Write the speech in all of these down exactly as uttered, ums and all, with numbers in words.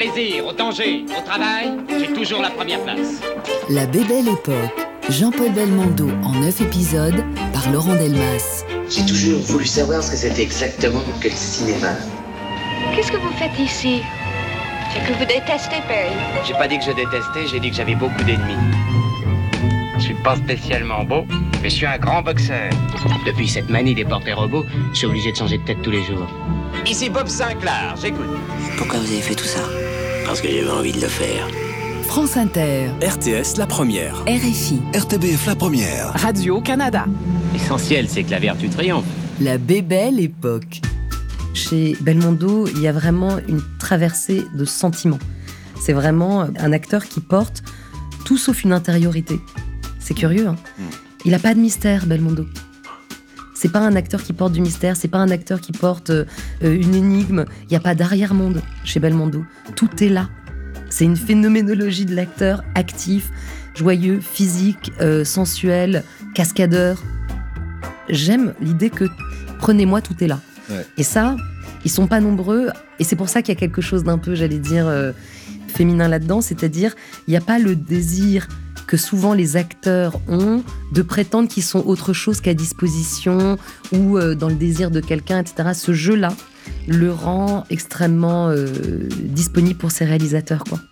plaisir, au danger, au travail, j'ai toujours la première place. La Bébelle Époque, Jean-Paul Belmondo en neuf épisodes par Laurent Delmas. J'ai toujours voulu savoir ce que c'était exactement que le cinéma. Qu'est-ce que vous faites ici? C'est que vous détestez Perry. J'ai pas dit que je détestais, j'ai dit que j'avais beaucoup d'ennemis. Je suis pas spécialement beau, mais je suis un grand boxeur. Depuis cette manie des portraits robots, je suis obligé de changer de tête tous les jours. Ici Bob Sinclair, j'écoute. Pourquoi vous avez fait tout ça? Parce que j'avais envie de le faire. France Inter, R T S la première, R F I, R T B F la première, Radio-Canada. L'essentiel, c'est que la vertu triomphe. La Bébelle Époque. Chez Belmondo, il y a vraiment une traversée de sentiments. C'est vraiment un acteur qui porte tout sauf une intériorité. C'est curieux, hein. Il n'a pas de mystère, Belmondo. C'est pas un acteur qui porte du mystère, c'est pas un acteur qui porte euh, une énigme. Il n'y a pas d'arrière-monde chez Belmondo. Tout est là. C'est une phénoménologie de l'acteur actif, joyeux, physique, euh, sensuel, cascadeur. J'aime l'idée que prenez-moi, tout est là. Ouais. Et ça, ils sont pas nombreux, et c'est pour ça qu'il y a quelque chose d'un peu, j'allais dire, euh, féminin là-dedans, c'est-à-dire, il n'y a pas le désir que souvent les acteurs ont de prétendre qu'ils sont autre chose qu'à disposition, ou euh, dans le désir de quelqu'un, et cetera. Ce jeu-là le rend extrêmement euh, disponible pour ses réalisateurs, quoi.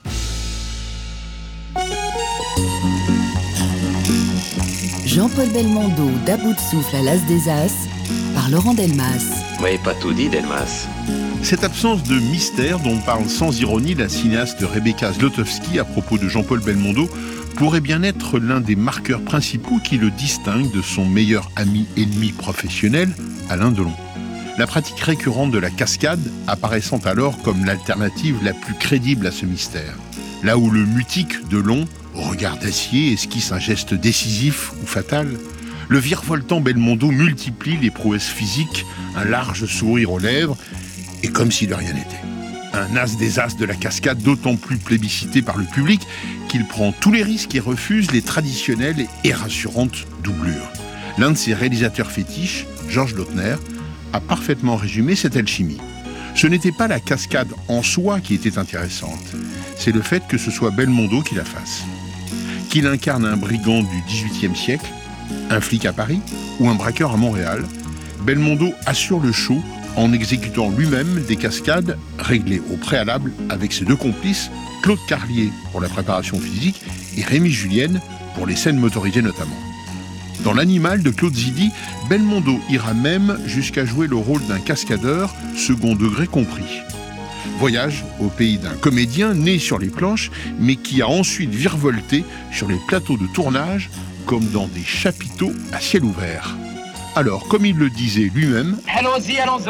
Jean-Paul Belmondo, d'À bout de souffle à l'As des As, par Laurent Delmas. Vous m'avez pas tout dit, Delmas. Cette absence de mystère dont parle sans ironie la cinéaste Rebecca Zlotowski à propos de Jean-Paul Belmondo pourrait bien être l'un des marqueurs principaux qui le distinguent de son meilleur ami ennemi professionnel, Alain Delon. La pratique récurrente de la cascade apparaissant alors comme l'alternative la plus crédible à ce mystère. Là où le mutique Delon, au regard d'acier, esquisse un geste décisif ou fatal, le virevoltant Belmondo multiplie les prouesses physiques, un large sourire aux lèvres, et comme si de rien n'était. Un as des as de la cascade d'autant plus plébiscité par le public qu'il prend tous les risques et refuse les traditionnelles et rassurantes doublures. L'un de ses réalisateurs fétiches, Georges Lautner, a parfaitement résumé cette alchimie. Ce n'était pas la cascade en soi qui était intéressante, c'est le fait que ce soit Belmondo qui la fasse. Qu'il incarne un brigand du dix-huitième siècle, un flic à Paris ou un braqueur à Montréal, Belmondo assure le show en exécutant lui-même des cascades réglées au préalable avec ses deux complices, Claude Carlier pour la préparation physique et Rémi Julienne pour les scènes motorisées notamment. Dans L'Animal de Claude Zidi, Belmondo ira même jusqu'à jouer le rôle d'un cascadeur, second degré compris. Voyage au pays d'un comédien né sur les planches, mais qui a ensuite virevolté sur les plateaux de tournage comme dans des chapiteaux à ciel ouvert. Alors, comme il le disait lui-même, allons-y, allons-y.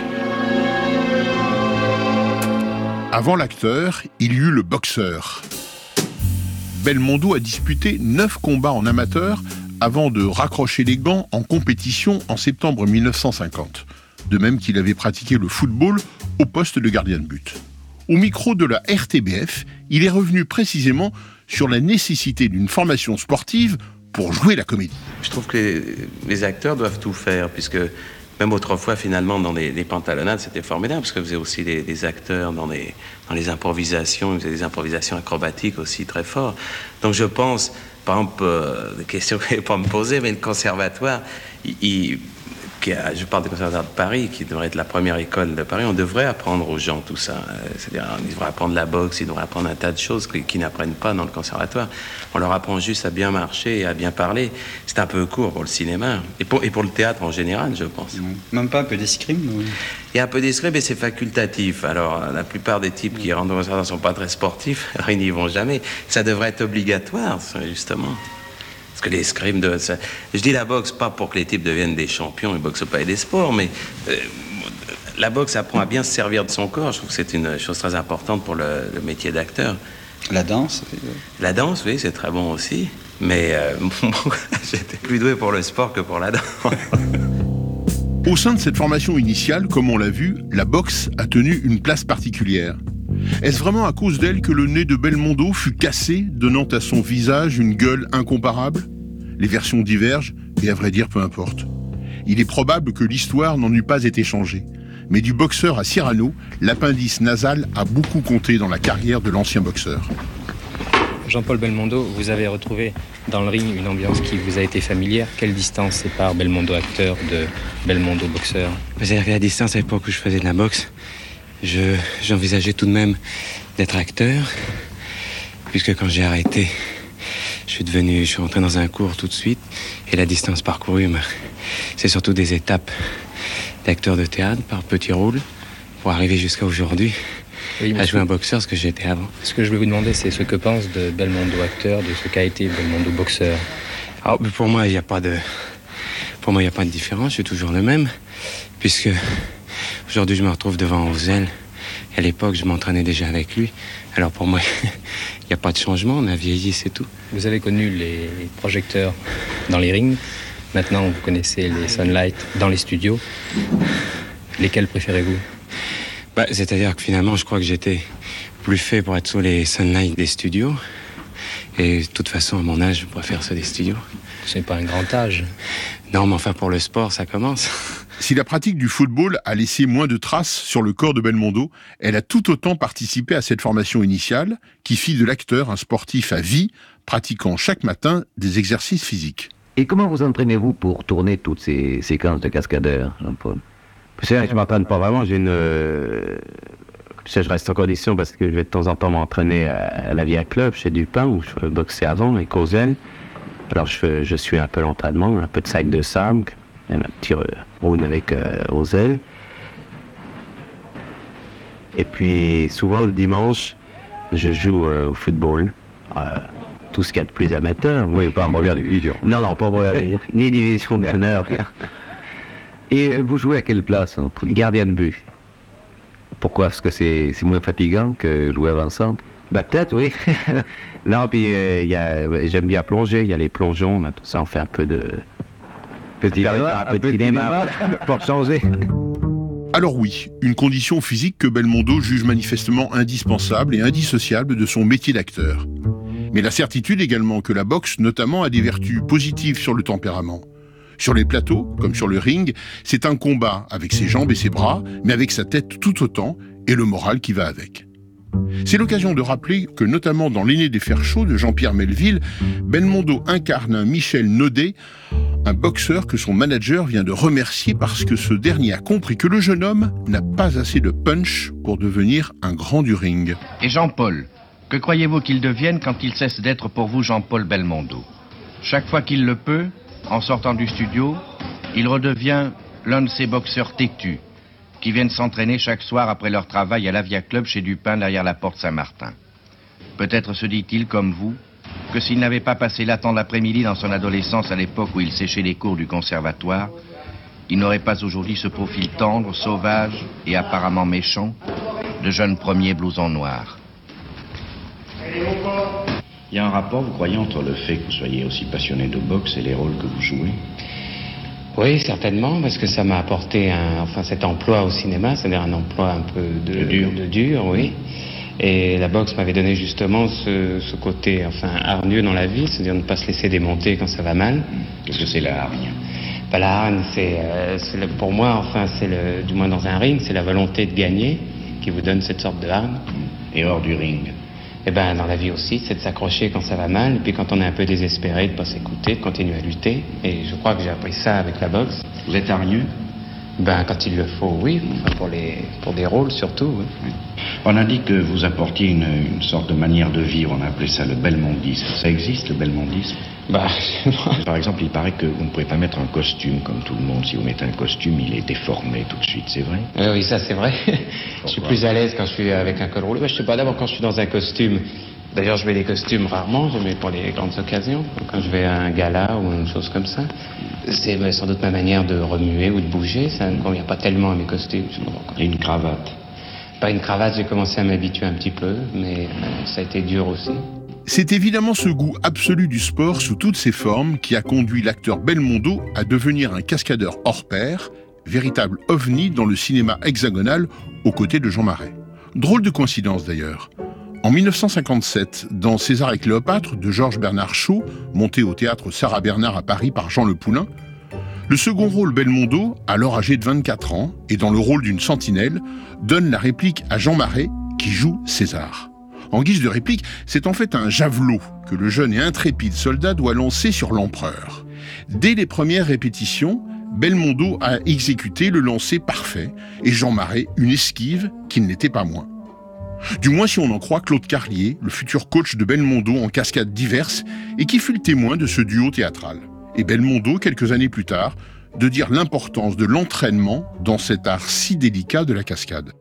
Avant l'acteur, il y eut le boxeur. Belmondo a disputé neuf combats en amateur avant de raccrocher les gants en compétition en septembre mille neuf cent cinquante. De même qu'il avait pratiqué le football au poste de gardien de but. Au micro de la R T B F, il est revenu précisément sur la nécessité d'une formation sportive pour jouer la comédie. Je trouve que les, les acteurs doivent tout faire, puisque même autrefois, finalement, dans les, les pantalonnades, c'était formidable, parce que vous avez aussi des, des acteurs dans les, dans les improvisations, vous avez des improvisations acrobatiques aussi très fortes. Donc je pense, par exemple, euh, des questions que vous n'allez pas me poser, mais le conservatoire, il, il, qui a, je parle du conservatoire de Paris, qui devrait être la première école de Paris, on devrait apprendre aux gens tout ça. C'est-à-dire, ils devraient apprendre la boxe, ils devraient apprendre un tas de choses qu'ils, qu'ils n'apprennent pas dans le conservatoire. On leur apprend juste à bien marcher et à bien parler. C'est un peu court pour le cinéma, et pour, et pour le théâtre en général, je pense. Même pas un peu d'escrime ou... Il y a un peu d'escrime, mais c'est facultatif. Alors, la plupart des types qui rentrent au conservatoire ne sont pas très sportifs, alors ils n'y vont jamais. Ça devrait être obligatoire, justement. Parce que l'escrime de... Ça, je dis la boxe pas pour que les types deviennent des champions, ils boxent pas et des sports, mais euh, la boxe apprend à bien se servir de son corps. Je trouve que c'est une chose très importante pour le, le métier d'acteur. La danse oui. La danse, oui, c'est très bon aussi. Mais euh, j'étais plus doué pour le sport que pour la danse. Au sein de cette formation initiale, comme on l'a vu, la boxe a tenu une place particulière. Est-ce vraiment à cause d'elle que le nez de Belmondo fut cassé, donnant à son visage une gueule incomparable ? Les versions divergent, et à vrai dire, peu importe. Il est probable que l'histoire n'en eût pas été changée. Mais du boxeur à Cyrano, l'appendice nasal a beaucoup compté dans la carrière de l'ancien boxeur. Jean-Paul Belmondo, vous avez retrouvé dans le ring une ambiance qui vous a été familière. Quelle distance sépare Belmondo acteur de Belmondo boxeur? C'est-à-dire qu'à la distance, à l'époque où je faisais de la boxe, je, j'envisageais tout de même d'être acteur, puisque quand j'ai arrêté, je suis devenu, je suis rentré dans un cours tout de suite, et la distance parcourue, c'est surtout des étapes d'acteur de théâtre par petits rôles, pour arriver jusqu'à aujourd'hui. Oui, à jouer un boxeur, ce que j'étais avant. Ce que je voulais vous demander, c'est ce que pense de Belmondo acteur, de ce qu'a été Belmondo boxeur. Alors, pour moi, il n'y a pas de, pour moi, il n'y a pas de différence. Je suis toujours le même, puisque aujourd'hui, je me retrouve devant Ozel. À l'époque, je m'entraînais déjà avec lui. Alors pour moi, il n'y a pas de changement. On a vieilli, c'est tout. Vous avez connu les projecteurs dans les rings. Maintenant, vous connaissez les Sunlight dans les studios. Lesquels préférez-vous? Bah, c'est-à-dire que finalement, je crois que j'étais plus fait pour être sous les Sunlight des studios. Et de toute façon, à mon âge, je préfère ceux des studios. Ce n'est pas un grand âge. Non, mais enfin, pour le sport, ça commence. Si la pratique du football a laissé moins de traces sur le corps de Belmondo, elle a tout autant participé à cette formation initiale qui fit de l'acteur un sportif à vie, pratiquant chaque matin des exercices physiques. Et comment vous entraînez-vous pour tourner toutes ces séquences de cascadeurs, Jean-Paul? Je ne m'entraîne pas vraiment, j'ai une... Euh... Tu sais, je reste en condition parce que je vais de temps en temps m'entraîner à, à la Via Club, chez Dupin, où je boxais avant, avec Ozel. Alors je, fais, je suis un peu l'entraînement, un peu de sac de sable, un petit round avec euh, Ozel. Et puis souvent le dimanche, je joue euh, au football. Euh, tout ce qu'il y a de plus amateur. Oui, pas en première division. Non, non, pas en première division. Ni division d'honneur. Et vous jouez à quelle place? Gardien de but. Pourquoi? Parce que c'est, c'est moins fatigant que jouer avant-centre? Bah peut-être, oui. Non, puis euh, y a, j'aime bien plonger, il y a les plongeons, tout ça, on fait un peu de... Petit cinéma, un peu de cinéma, pour changer. Alors oui, une condition physique que Belmondo juge manifestement indispensable et indissociable de son métier d'acteur. Mais la certitude également que la boxe, notamment, a des vertus positives sur le tempérament. Sur les plateaux, comme sur le ring, c'est un combat avec ses jambes et ses bras, mais avec sa tête tout autant, et le moral qui va avec. C'est l'occasion de rappeler que, notamment dans L'aîné des fers chauds de Jean-Pierre Melville, Belmondo incarne un Michel Naudet, un boxeur que son manager vient de remercier parce que ce dernier a compris que le jeune homme n'a pas assez de punch pour devenir un grand du ring. Et Jean-Paul, que croyez-vous qu'il devienne quand il cesse d'être pour vous Jean-Paul Belmondo? Chaque fois qu'il le peut, en sortant du studio, il redevient l'un de ces boxeurs têtus qui viennent s'entraîner chaque soir après leur travail à l'Avia Club chez Dupin derrière la porte Saint-Martin. Peut-être se dit-il, comme vous, que s'il n'avait pas passé là tant l'après-midi dans son adolescence à l'époque où il séchait les cours du conservatoire, il n'aurait pas aujourd'hui ce profil tendre, sauvage et apparemment méchant de jeune premier blouson noir. Il y a un rapport, vous croyez, entre le fait que vous soyez aussi passionné de boxe et les rôles que vous jouez? Oui, certainement, parce que ça m'a apporté un, enfin, cet emploi au cinéma, c'est-à-dire un emploi un peu de, de, dur. de dur, oui. Et la boxe m'avait donné justement ce, ce côté, enfin, hargneux dans la vie, c'est-à-dire ne pas se laisser démonter quand ça va mal. Qu'est-ce que c'est la hargne? Bah, la hargne, c'est, euh, c'est le, pour moi, enfin, c'est le, du moins dans un ring, c'est la volonté de gagner qui vous donne cette sorte de hargne. Et hors du ring? Eh ben, dans la vie aussi, c'est de s'accrocher quand ça va mal, et puis quand on est un peu désespéré, de ne pas s'écouter, de continuer à lutter. Et je crois que j'ai appris ça avec la boxe. Vous êtes hargneux? Ben, quand il le faut, oui. Enfin, pour, les, pour des rôles, surtout, oui. Oui. On a dit que vous apportiez une, une sorte de manière de vivre, on a appelé ça le belmondisme. Ça existe, le belmondisme? Bah, par exemple, il paraît que vous ne pouvez pas mettre un costume comme tout le monde. Si vous mettez un costume, il est déformé tout de suite, c'est vrai? Oui, oui, ça c'est vrai. Je suis plus à l'aise quand je suis avec un col roulé. Je sais pas, d'abord quand je suis dans un costume. D'ailleurs, je mets des costumes rarement, je mets pour les grandes occasions. Quand je vais à un gala ou une chose comme ça. C'est sans doute ma manière de remuer ou de bouger. Ça ne convient pas tellement à mes costumes. Et une cravate? Pas une cravate, j'ai commencé à m'habituer un petit peu, mais ça a été dur aussi. C'est évidemment ce goût absolu du sport sous toutes ses formes qui a conduit l'acteur Belmondo à devenir un cascadeur hors pair, véritable ovni dans le cinéma hexagonal aux côtés de Jean Marais. Drôle de coïncidence d'ailleurs. En mille neuf cent cinquante-sept, dans César et Cléopâtre de Georges Bernard Shaw, monté au théâtre Sarah Bernard à Paris par Jean Le Poulain, Le second rôle, Belmondo, alors âgé de vingt-quatre ans, et dans le rôle d'une sentinelle, donne la réplique à Jean Marais, qui joue César. En guise de réplique, c'est en fait un javelot que le jeune et intrépide soldat doit lancer sur l'empereur. Dès les premières répétitions, Belmondo a exécuté le lancer parfait, et Jean Marais une esquive qui ne l'était pas moins. Du moins si on en croit Claude Carlier, le futur coach de Belmondo en cascades diverses, et qui fut le témoin de ce duo théâtral. Et Belmondo, quelques années plus tard, de dire l'importance de l'entraînement dans cet art si délicat de la cascade.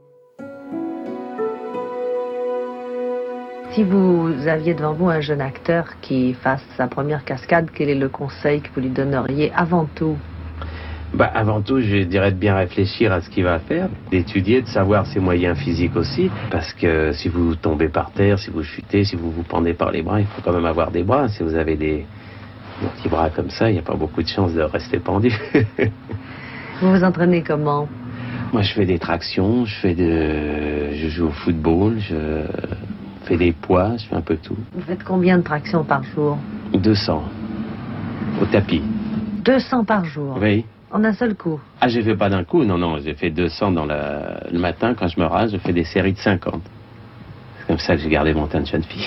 Si vous aviez devant vous un jeune acteur qui fasse sa première cascade, quel est le conseil que vous lui donneriez avant tout? Bah, avant tout, je dirais de bien réfléchir à ce qu'il va faire, d'étudier, de savoir ses moyens physiques aussi, parce que si vous tombez par terre, si vous chutez, si vous vous pendez par les bras, il faut quand même avoir des bras. Si vous avez des, des petits bras comme ça, il n'y a pas beaucoup de chances de rester pendu. Vous vous entraînez comment? Moi, je fais des tractions, je fais de, je joue au football, je fais des poids, je fais un peu tout. Vous faites combien de tractions par jour? deux cents, au tapis. deux cents par jour? Oui. En un seul coup? Ah, j'ai fait pas d'un coup, non, non, j'ai fait deux cents dans la... le matin, quand je me rase, je fais des séries de cinquante. C'est comme ça que j'ai gardé mon teint de jeune fille.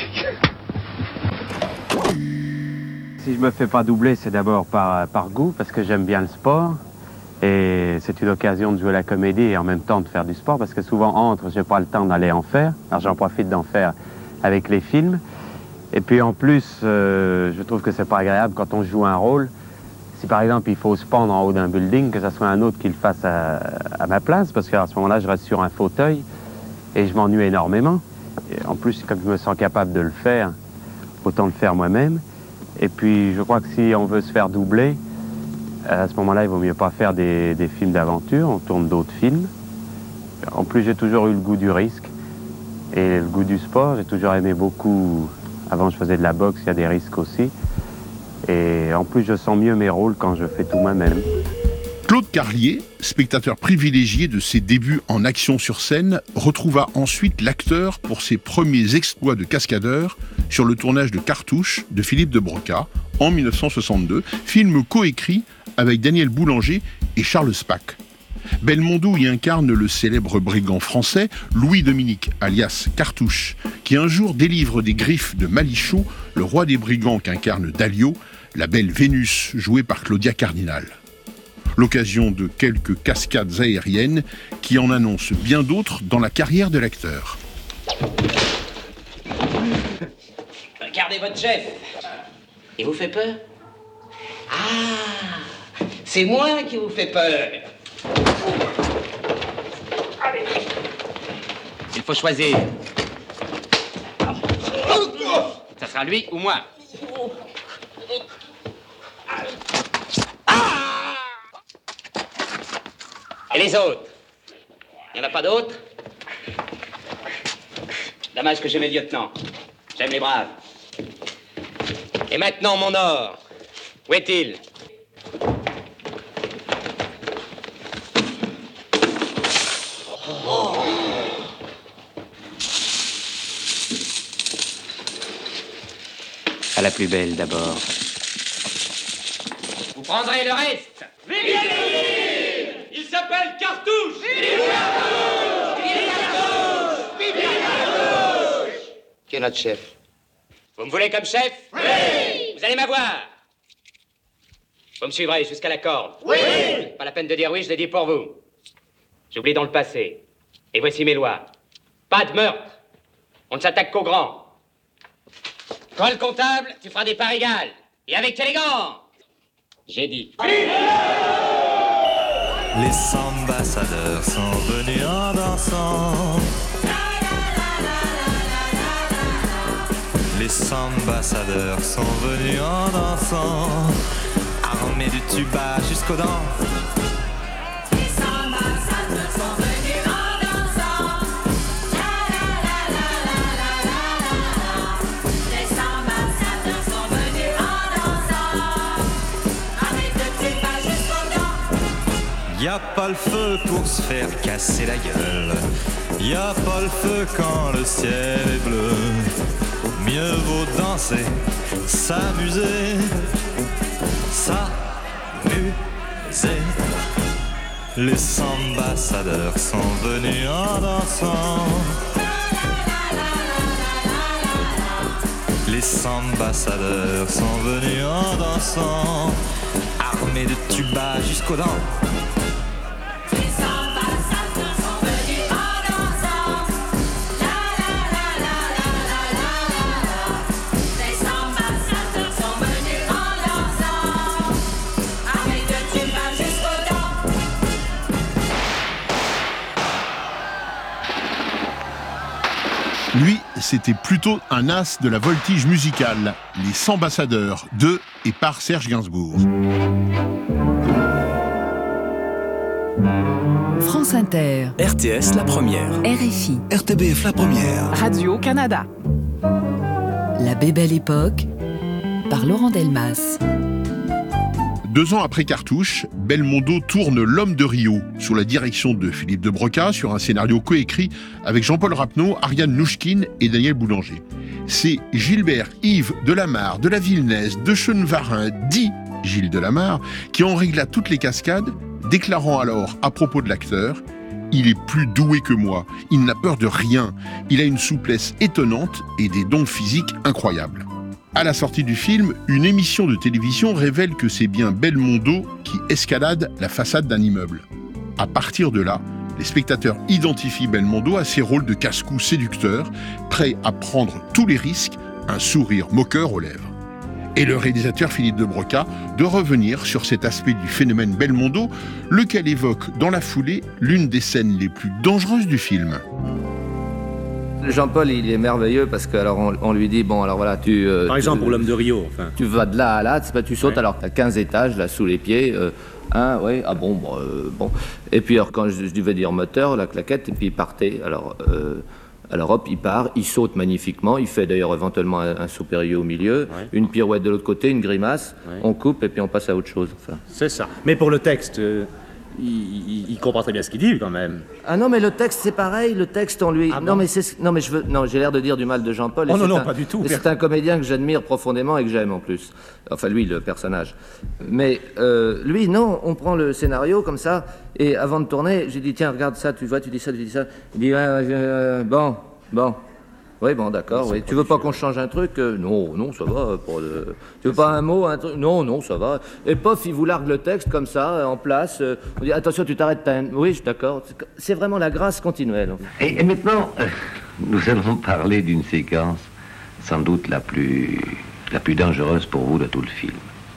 Si je me fais pas doubler, c'est d'abord par, par goût, parce que j'aime bien le sport. Et c'est une occasion de jouer la comédie et en même temps de faire du sport, parce que souvent, entre, j'ai pas le temps d'aller en faire. Alors j'en profite d'en faire avec les films. Et puis en plus, euh, je trouve que c'est pas agréable quand on joue un rôle. Si par exemple il faut se pendre en haut d'un building, que ce soit un autre qui le fasse à, à ma place, parce qu'à ce moment-là je reste sur un fauteuil et je m'ennuie énormément. Et en plus, comme je me sens capable de le faire, autant le faire moi-même. Et puis je crois que si on veut se faire doubler, à ce moment-là il vaut mieux pas faire des, des films d'aventure, on tourne d'autres films. En plus j'ai toujours eu le goût du risque et le goût du sport, j'ai toujours aimé beaucoup. Avant je faisais de la boxe, il y a des risques aussi. Et en plus, je sens mieux mes rôles quand je fais tout moi-même. Claude Carlier, spectateur privilégié de ses débuts en action sur scène, retrouva ensuite l'acteur pour ses premiers exploits de cascadeur sur le tournage de Cartouche de Philippe de Broca en mille neuf cent soixante-deux, film coécrit avec Daniel Boulanger et Charles Spack. Belmondo y incarne le célèbre brigand français Louis-Dominique, alias Cartouche, qui un jour délivre des griffes de Malichaud, le roi des brigands qu'incarne Dalio, la belle Vénus jouée par Claudia Cardinal. L'occasion de quelques cascades aériennes qui en annoncent bien d'autres dans la carrière de l'acteur. Regardez votre chef. Il vous fait peur? Ah, c'est moi qui vous fais peur. Il faut choisir. Ça sera lui ou moi. Ah! Et les autres? Il n'y en a pas d'autres? Dommage que j'ai mes lieutenants. J'aime les braves. Et maintenant, mon or. Où est-il? Oh. À la plus belle d'abord. Vous prendrez le reste. Vive Il s'appelle Cartouche. Vive Cartouche. Vive Cartouche. Vive Cartouche. Qui est notre chef? Vous me voulez comme chef? Oui. Vous allez m'avoir. Vous me suivrez jusqu'à la corde. Oui. Pas la peine de dire oui, je l'ai dit pour vous. J'oublie dans le passé. Et voici mes lois. Pas de meurtre. On ne s'attaque qu'aux grands. Toi, le comptable, tu feras des parts égales. Et avec élégance. J'ai dit. Les ambassadeurs sont venus en dansant. Les ambassadeurs sont venus en dansant, armés du tuba jusqu'aux dents. Les ambassadeurs sont venus en dansant. Les ambassadeurs sont venus en dansant, armés de tuba jusqu'aux dents. Y a pas le feu pour se faire casser la gueule. Y a pas le feu quand le ciel est bleu. Mieux vaut danser, s'amuser, s'amuser. Les ambassadeurs sont venus en dansant. Les ambassadeurs sont venus en dansant, armés de tubas jusqu'aux dents. Les ambassadeurs sont venus en dansant. La la la la la la la la. Les ambassadeurs sont venus en dansant, armés de tubas jusqu'aux dents. Lui, c'était plutôt un as de la voltige musicale, Les Ambassadeurs, de et par Serge Gainsbourg. France Inter. R T S La Première. R F I. R T B F La Première. Radio-Canada. La Bébelle Époque, par Laurent Delmas. Deux ans après Cartouche, Belmondo tourne L'Homme de Rio, sous la direction de Philippe de Broca, sur un scénario coécrit avec Jean-Paul Rapneau, Ariane Nouchkine et Daniel Boulanger. C'est Gilbert Yves Delamarre de la Villeneuve de Chenevarin, dit Gilles Delamarre, qui en régla toutes les cascades, déclarant alors à propos de l'acteur « Il est plus doué que moi, il n'a peur de rien, il a une souplesse étonnante et des dons physiques incroyables ». À la sortie du film, une émission de télévision révèle que c'est bien Belmondo qui escalade la façade d'un immeuble. À partir de là, les spectateurs identifient Belmondo à ses rôles de casse-cou séducteur, prêt à prendre tous les risques, un sourire moqueur aux lèvres. Et le réalisateur Philippe de Broca de revenir sur cet aspect du phénomène Belmondo, lequel évoque dans la foulée l'une des scènes les plus dangereuses du film. Jean-Paul, il est merveilleux parce que alors on, on lui dit bon alors voilà tu euh, par exemple tu, pour L'Homme de Rio enfin tu vas de là à là, pas, tu sautes, ouais. Alors t'as quinze étages là sous les pieds, euh, hein, ouais, ah bon bon, euh, bon et puis alors quand je, je devais dire moteur, la claquette, et puis il partait, alors euh, alors hop il part, il saute magnifiquement, il fait d'ailleurs éventuellement un, un saut périlleux au milieu, ouais. Une pirouette de l'autre côté, une grimace, ouais. On coupe et puis on passe à autre chose, enfin. C'est ça, mais pour le texte euh... Il, il, il comprend très bien ce qu'il dit quand même. Ah non mais le texte c'est pareil, le texte on lui. Ah non bon mais c'est non mais je veux non j'ai l'air de dire du mal de Jean-Paul. Oh non non un... pas du tout. C'est un comédien que j'admire profondément et que j'aime en plus. Enfin lui le personnage. Mais euh, lui non, on prend le scénario comme ça et avant de tourner j'ai dit tiens regarde ça, tu vois tu dis ça tu dis ça. Il dit euh, euh, bon bon. Oui, bon, d'accord, oui. Tu veux pas qu'on change un truc? euh, Non, non, ça va. Pour le... Tu veux pas un mot, un truc? Non, non, ça va. Et pof, il vous largue le texte comme ça, en place. Euh, on dit, attention, tu t'arrêtes. Un... Oui, je suis d'accord. C'est vraiment la grâce continuelle. Et, et maintenant, euh, nous allons parler d'une séquence sans doute la plus, la plus dangereuse pour vous de tout le film.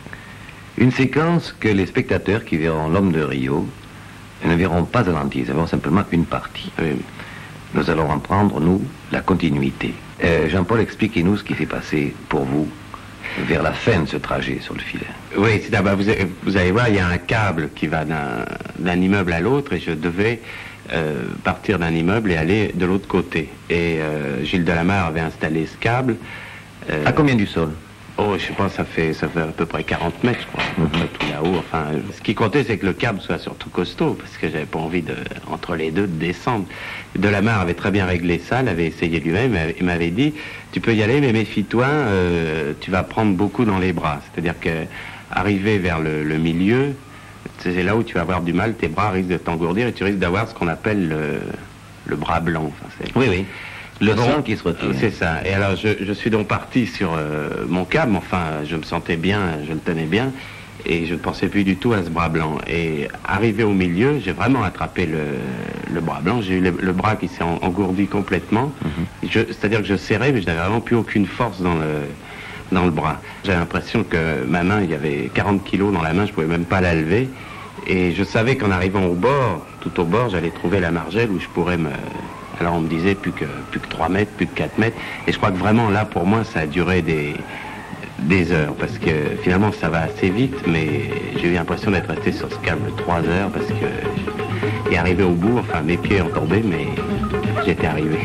Une séquence que les spectateurs qui verront L'Homme de Rio ne verront pas en entier, ils verront simplement une partie. Oui. Nous allons en prendre, nous, la continuité. Euh, Jean-Paul, expliquez-nous ce qui s'est passé pour vous vers la fin de ce trajet sur le filet. Oui, c'est d'abord, vous, vous allez voir, il y a un câble qui va d'un, d'un immeuble à l'autre et je devais euh, partir d'un immeuble et aller de l'autre côté. Et euh, Gilles Delamarre avait installé ce câble. Euh, à combien du sol? Oh, je sais pas, ça fait, ça fait à peu près quarante mètres, je crois, à peu près tout là-haut. Enfin, ce qui comptait, c'est que le câble soit surtout costaud, parce que j'avais pas envie de, entre les deux, de descendre. Delamarre avait très bien réglé ça, l'avait essayé lui-même, et m'avait dit, tu peux y aller, mais méfie-toi, euh, tu vas prendre beaucoup dans les bras. C'est-à-dire que, arrivé vers le, le milieu, c'est là où tu vas avoir du mal, tes bras risquent de t'engourdir, et tu risques d'avoir ce qu'on appelle le, le bras blanc. Enfin, c'est... Oui, oui. Le bon, sang qui se retire. C'est ça. Et alors, je, je suis donc parti sur euh, mon câble. Enfin, je me sentais bien, je le tenais bien. Et je ne pensais plus du tout à ce bras blanc. Et arrivé au milieu, j'ai vraiment attrapé le, le bras blanc. J'ai eu le, le bras qui s'est engourdi complètement. Mm-hmm. Je, c'est-à-dire que je serrais, mais je n'avais vraiment plus aucune force dans le, dans le bras. J'avais l'impression que ma main, il y avait quarante kilos dans la main, je ne pouvais même pas la lever. Et je savais qu'en arrivant au bord, tout au bord, j'allais trouver la margelle où je pourrais me... Alors on me disait plus que, plus que trois mètres, plus que quatre mètres. Et je crois que vraiment là, pour moi, ça a duré des, des heures. Parce que finalement, ça va assez vite. Mais j'ai eu l'impression d'être resté sur ce câble trois heures. Parce que, et arrivé au bout, enfin mes pieds ont tombé, mais j'étais arrivé.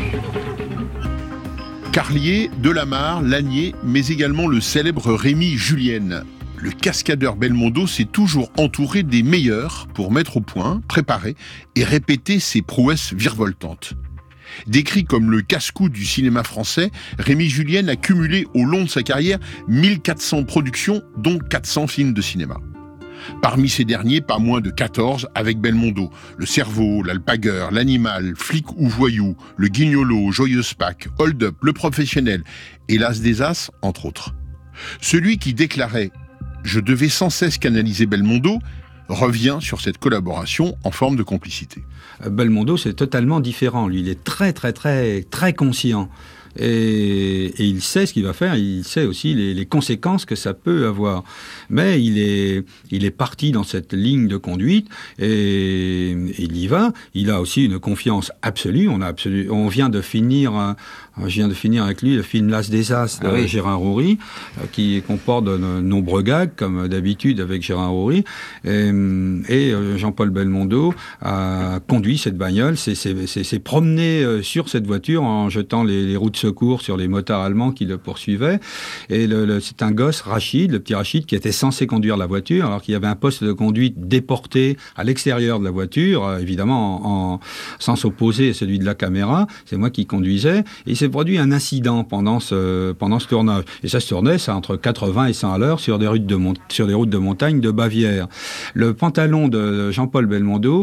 Carlier, Delamarre, Lanier, mais également le célèbre Rémy Julienne. Le cascadeur Belmondo s'est toujours entouré des meilleurs pour mettre au point, préparer et répéter ses prouesses virevoltantes. Décrit comme le casse-cou du cinéma français, Rémy Julienne a cumulé au long de sa carrière mille quatre cents productions, dont quatre cents films de cinéma. Parmi ces derniers, pas moins de quatorze avec Belmondo. Le cerveau, l'alpagueur, l'animal, flic ou voyou, le guignolo, joyeuse Pâques, hold up, le professionnel et l'as des as, entre autres. Celui qui déclarait « Je devais sans cesse canaliser Belmondo » revient sur cette collaboration en forme de complicité. Belmondo, c'est totalement différent. Lui, il est très, très, très, très conscient. Et, et il sait ce qu'il va faire, il sait aussi les, les conséquences que ça peut avoir. Mais il est, il est parti dans cette ligne de conduite et, et il y va. Il a aussi une confiance absolue. On, a absolu, on vient de finir, euh, je viens de finir avec lui le film L'As des As de ah oui. Gérard Houry, euh, qui comporte de, de nombreux gags, comme d'habitude avec Gérard Houry. Et, et euh, Jean-Paul Belmondo a conduit cette bagnole, s'est, s'est, s'est, s'est promené euh, sur cette voiture en jetant les, les roues de secours sur les motards allemands qui le poursuivaient. Et le, le, c'est un gosse, Rachid, le petit Rachid, qui était censé conduire la voiture, alors qu'il y avait un poste de conduite déporté à l'extérieur de la voiture, euh, évidemment en, en, sans s'opposer à celui de la caméra. C'est moi qui conduisais. Et il s'est produit un incident pendant ce, pendant ce tournage. Et ça se tournait, ça, entre quatre-vingts et cent à l'heure sur des routes de, mon, sur des routes de montagne de Bavière. Le pantalon de Jean-Paul Belmondo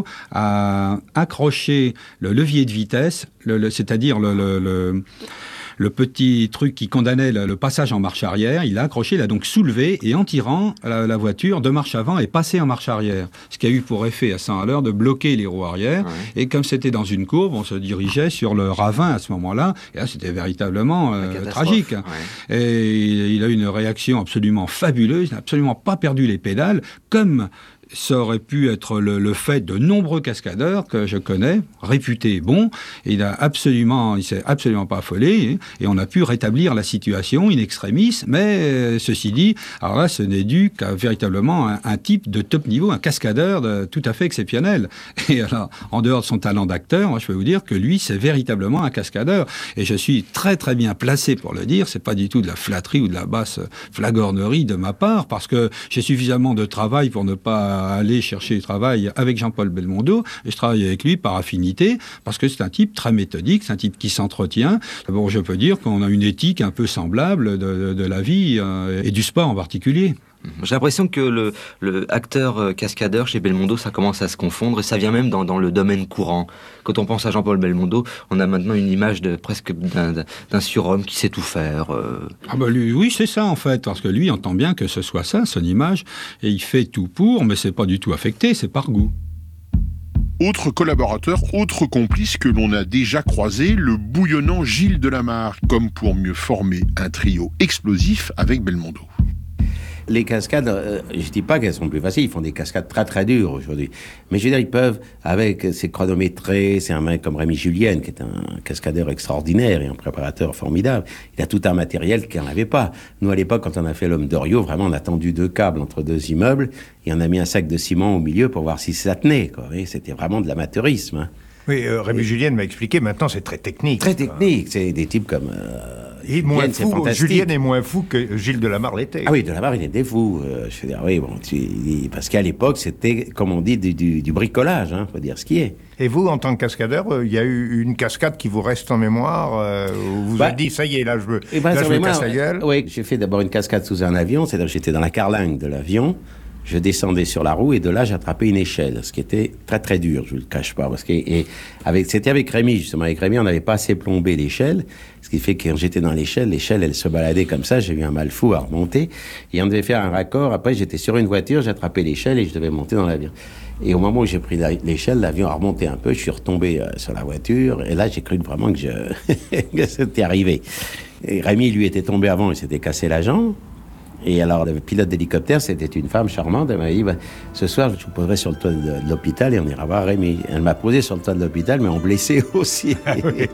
a accroché le levier de vitesse, le, le, c'est-à-dire le, le, le le petit truc qui condamnait le, le passage en marche arrière, il l'a accroché, il l'a donc soulevé et en tirant la, la voiture de marche avant est passée en marche arrière. Ce qui a eu pour effet à cent à l'heure de bloquer les roues arrière. Ouais. Et comme c'était dans une courbe, on se dirigeait sur le ravin à ce moment-là. Et là, c'était véritablement euh, tragique. Ouais. Et il a eu une réaction absolument fabuleuse, il n'a absolument pas perdu les pédales, comme ça aurait pu être le, le fait de nombreux cascadeurs que je connais, réputés bons, et il a absolument, il s'est absolument pas affolé, et on a pu rétablir la situation in extremis, mais ceci dit, alors là, ce n'est dû qu'à véritablement un, un type de top niveau, un cascadeur de, tout à fait exceptionnel. Et alors, en dehors de son talent d'acteur, moi, je peux vous dire que lui, c'est véritablement un cascadeur, et je suis très très bien placé pour le dire, c'est pas du tout de la flatterie ou de la basse flagornerie de ma part, parce que j'ai suffisamment de travail pour ne pas à aller chercher du travail avec Jean-Paul Belmondo, et je travaille avec lui par affinité, parce que c'est un type très méthodique, c'est un type qui s'entretient. D'abord, je peux dire qu'on a une éthique un peu semblable de, de, de la vie, euh, et du sport en particulier. J'ai l'impression que le, le acteur cascadeur chez Belmondo, ça commence à se confondre, et ça vient même dans, dans le domaine courant. Quand on pense à Jean-Paul Belmondo, on a maintenant une image de, presque d'un, d'un surhomme qui sait tout faire. Euh... Ah bah lui, oui, c'est ça en fait, parce que lui entend bien que ce soit ça, son image, et il fait tout pour, mais c'est pas du tout affecté, c'est par goût. Autre collaborateur, autre complice que l'on a déjà croisé, le bouillonnant Gilles Delamarre, comme pour mieux former un trio explosif avec Belmondo. Les cascades, euh, je dis pas qu'elles sont plus faciles, ils font des cascades très très dures aujourd'hui. Mais je veux dire, ils peuvent, avec ces chronométrés, c'est un mec comme Rémi Julienne, qui est un cascadeur extraordinaire et un préparateur formidable, il a tout un matériel qu'il n'y en avait pas. Nous, à l'époque, quand on a fait l'Homme d'Oriot, vraiment, on a tendu deux câbles entre deux immeubles, et on a mis un sac de ciment au milieu pour voir si ça tenait, quoi. Et c'était vraiment de l'amateurisme, hein. Oui, euh, Rémi et... Julienne m'a expliqué, maintenant c'est très technique. Très technique, c'est des types comme... Euh, Et moins fou, Julienne est moins fou que Gilles Delamarre l'était. Ah oui, Delamarre, il était fou. Euh, je veux dire, oui, bon, tu, parce qu'à l'époque, c'était, comme on dit, du, du, du bricolage, hein, faut dire ce qui est. Et vous, en tant que cascadeur, il euh, y a eu une cascade qui vous reste en mémoire, euh, où vous bah, avez dit, ça y est, là, je me, eh ben, là, je me casse la gueule. Oui, j'ai fait d'abord une cascade sous un avion, c'est-à-dire que j'étais dans la carlingue de l'avion, je descendais sur la roue et de là j'attrapais une échelle, ce qui était très très dur, je ne le cache pas, parce que et avec, c'était avec Rémi justement, avec Rémi on n'avait pas assez plombé l'échelle, ce qui fait que quand j'étais dans l'échelle, l'échelle elle se baladait comme ça, j'ai eu un mal fou à remonter, et on devait faire un raccord, après j'étais sur une voiture, j'attrapais l'échelle et je devais monter dans l'avion. Et au moment où j'ai pris l'échelle, l'avion a remonté un peu, je suis retombé euh, sur la voiture, et là j'ai cru vraiment que, je... que c'était arrivé. Et Rémi lui était tombé avant, il s'était cassé la jambe. Et alors, le pilote d'hélicoptère, c'était une femme charmante. Elle m'a dit, bah, ce soir, je vous poserai sur le toit de, de l'hôpital et on ira voir Rémi. Elle m'a posé sur le toit de l'hôpital, mais en blessé aussi. Ah oui.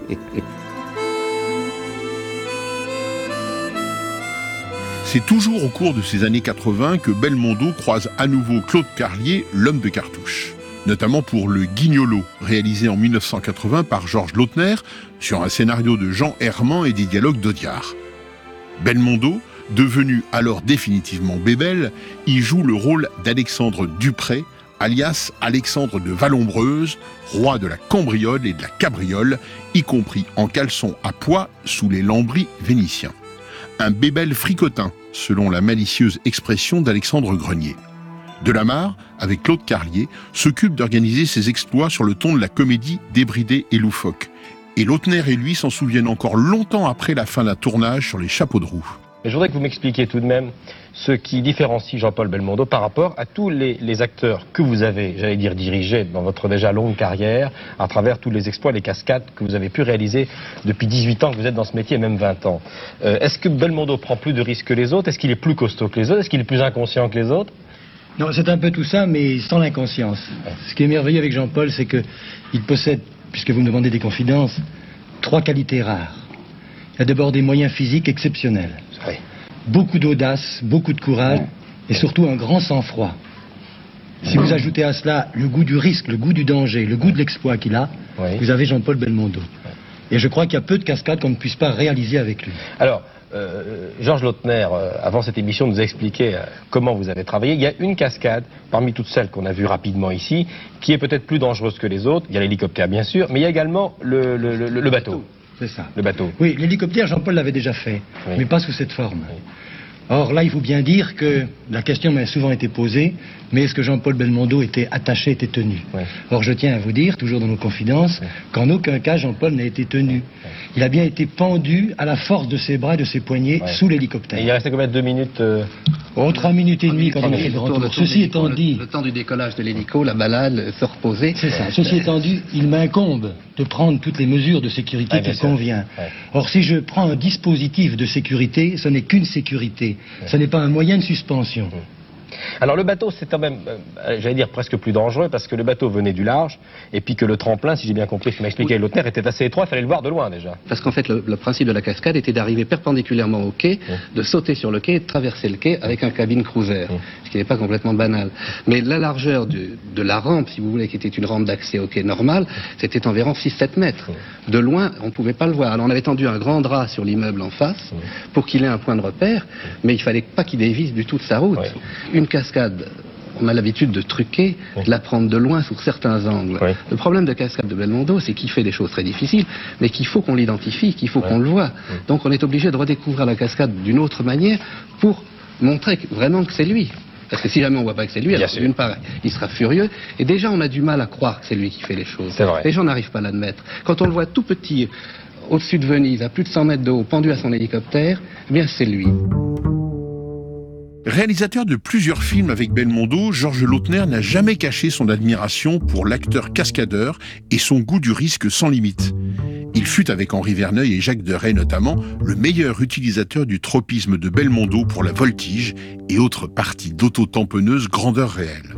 C'est toujours au cours de ces années quatre-vingts que Belmondo croise à nouveau Claude Carlier, l'homme de cartouche. Notamment pour Le Guignolo, réalisé en mille neuf cent quatre-vingts par Georges Lautner, sur un scénario de Jean Herman et des dialogues d'Audiard. Belmondo, devenu alors définitivement Bébel, y joue le rôle d'Alexandre Dupré, alias Alexandre de Vallombreuse, roi de la cambriole et de la cabriole, y compris en caleçon à pois sous les lambris vénitiens. Un Bébel fricotin, selon la malicieuse expression d'Alexandre Grenier. Delamarre, avec Claude Carlier, s'occupe d'organiser ses exploits sur le ton de la comédie débridée et loufoque. Et Lautner et lui s'en souviennent encore longtemps après la fin d'un tournage sur les chapeaux de roue. Je voudrais que vous m'expliquiez tout de même ce qui différencie Jean-Paul Belmondo par rapport à tous les, les acteurs que vous avez, j'allais dire, dirigés dans votre déjà longue carrière, à travers tous les exploits, les cascades que vous avez pu réaliser depuis dix-huit ans que vous êtes dans ce métier, même vingt ans. Euh, est-ce que Belmondo prend plus de risques que les autres? Est-ce qu'il est plus costaud que les autres? Est-ce qu'il est plus inconscient que les autres? Non, c'est un peu tout ça, mais sans l'inconscience. Ce qui est merveilleux avec Jean-Paul, c'est qu'il possède, puisque vous me demandez des confidences, trois qualités rares. Il a d'abord des moyens physiques exceptionnels. Oui. Beaucoup d'audace, beaucoup de courage, et surtout un grand sang-froid. Si vous ajoutez à cela le goût du risque, le goût du danger, le goût de l'exploit qu'il a, oui. Vous avez Jean-Paul Belmondo. Et je crois qu'il y a peu de cascades qu'on ne puisse pas réaliser avec lui. Alors, euh, Georges Lautner, euh, avant cette émission, nous a expliqué euh, comment vous avez travaillé. Il y a une cascade, parmi toutes celles qu'on a vues rapidement ici, qui est peut-être plus dangereuse que les autres. Il y a l'hélicoptère, bien sûr, mais il y a également le, le, le, le bateau. C'est ça. Le bateau. Oui, l'hélicoptère, Jean-Paul l'avait déjà fait, oui. Mais pas sous cette forme. Oui. Or, là, il faut bien dire que la question m'a souvent été posée, mais est-ce que Jean-Paul Belmondo était attaché, était tenu? Oui. Or, je tiens à vous dire, toujours dans nos confidences, oui. Qu'en aucun cas, Jean-Paul n'a été tenu. Oui. Il a bien été pendu à la force de ses bras et de ses poignets oui. Sous l'hélicoptère. Et il restait combien de deux minutes euh... Oh, trois minutes et demie quand on a fait le retour. Ceci étant dit... Le temps du décollage de l'hélico, la balade, se reposer. C'est ça. Ceci étant dit, il m'incombe de prendre toutes les mesures de sécurité qui convient. Ouais. Or, si je prends un dispositif de sécurité, ce n'est qu'une sécurité. Ouais. Ce n'est pas un moyen de suspension. Ouais. Alors le bateau, c'est quand même, euh, j'allais dire, presque plus dangereux, parce que le bateau venait du large, et puis que le tremplin, si j'ai bien compris ce que m'a expliqué oui. Lautner, était assez étroit, il fallait le voir de loin déjà. Parce qu'en fait, le, le principe de la cascade était d'arriver perpendiculairement au quai, oui. De sauter sur le quai et de traverser le quai avec un cabine cruiser, oui. Ce qui n'est pas complètement banal. Mais la largeur du, de la rampe, si vous voulez, qui était une rampe d'accès au quai normal, c'était environ six sept mètres. Oui. De loin, on ne pouvait pas le voir. Alors on avait tendu un grand drap sur l'immeuble en face, oui. Pour qu'il ait un point de repère, mais il ne fallait pas qu'il dévisse du tout de sa route. Oui. Une cascade, on a l'habitude de truquer, oui. De la prendre de loin sous certains angles. Oui. Le problème de cascade de Belmondo, c'est qu'il fait des choses très difficiles, mais qu'il faut qu'on l'identifie, qu'il faut oui. Qu'on le voit. Oui. Donc on est obligé de redécouvrir la cascade d'une autre manière pour montrer vraiment que c'est lui. Parce que si jamais on ne voit pas que c'est lui, alors d'une part, il sera furieux. Et déjà, on a du mal à croire que c'est lui qui fait les choses. Les gens n'arrivent pas à l'admettre. Quand on le voit tout petit, au-dessus de Venise, à plus de cent mètres de haut, pendu à son hélicoptère, eh bien c'est lui. Réalisateur de plusieurs films avec Belmondo, Georges Lautner n'a jamais caché son admiration pour l'acteur cascadeur et son goût du risque sans limite. Il fut, avec Henri Verneuil et Jacques Deray notamment, le meilleur utilisateur du tropisme de Belmondo pour la voltige et autres parties d'auto-tamponneuse grandeur réelle.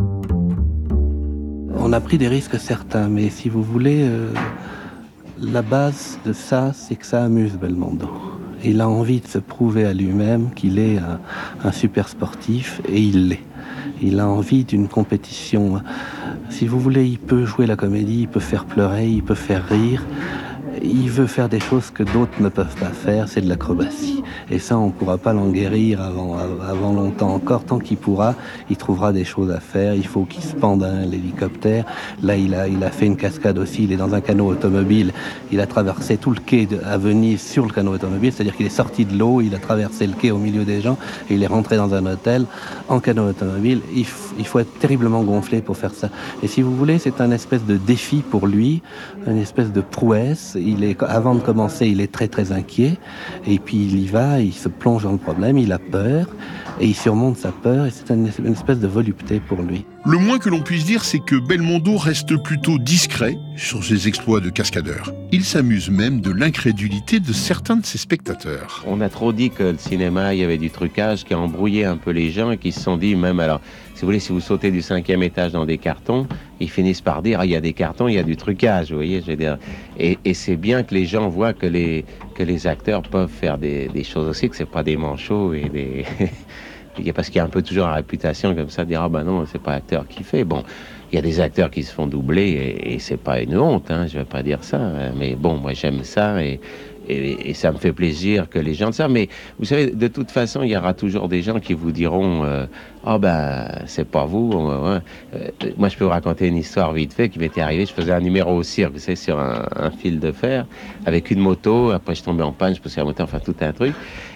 On a pris des risques certains, mais si vous voulez, euh, la base de ça, c'est que ça amuse Belmondo. Il a envie de se prouver à lui-même qu'il est un, un super sportif, et il l'est. Il a envie d'une compétition. Si vous voulez, il peut jouer la comédie, il peut faire pleurer, il peut faire rire. Il veut faire des choses que d'autres ne peuvent pas faire, c'est de l'acrobatie. Et ça, on ne pourra pas l'en guérir avant, avant longtemps encore. Tant qu'il pourra, il trouvera des choses à faire. Il faut qu'il se pende à l'hélicoptère. Là, il a, il a fait une cascade aussi. Il est dans un canot automobile. Il a traversé tout le quai de, à Venise sur le canot automobile. C'est-à-dire qu'il est sorti de l'eau, il a traversé le quai au milieu des gens et il est rentré dans un hôtel en canot automobile. Il, il faut être terriblement gonflé pour faire ça. Et si vous voulez, c'est un espèce de défi pour lui, une espèce de prouesse. Il est, avant de commencer, il est très très inquiet, et puis il y va, il se plonge dans le problème, il a peur, et il surmonte sa peur, et c'est une, une espèce de volupté pour lui. Le moins que l'on puisse dire, c'est que Belmondo reste plutôt discret sur ses exploits de cascadeur. Il s'amuse même de l'incrédulité de certains de ses spectateurs. On a trop dit que le cinéma, il y avait du trucage qui a embrouillé un peu les gens et qui se sont dit, même alors, si vous voulez, si vous sautez du cinquième étage dans des cartons, ils finissent par dire, ah, il y a des cartons, il y a du trucage, vous voyez, je veux dire. Et, et c'est bien que les gens voient que les, que les acteurs peuvent faire des, des choses aussi, que c'est pas des manchots et des... Parce qu'il y a un peu toujours la réputation comme ça de dire, ah ben non, c'est pas l'acteur qui fait. Bon, il y a des acteurs qui se font doubler et, et c'est pas une honte, hein, je vais pas dire ça. Mais bon, moi j'aime ça et, et, et ça me fait plaisir que les gens de ça. Mais vous savez, de toute façon, il y aura toujours des gens qui vous diront, euh, ah ben c'est pas vous. Euh, euh, moi je peux vous raconter une histoire vite fait qui m'était arrivée. Je faisais un numéro au cirque, vous savez, sur un, un fil de fer avec une moto. Après je tombais en panne, je poussais la moto, enfin tout un truc.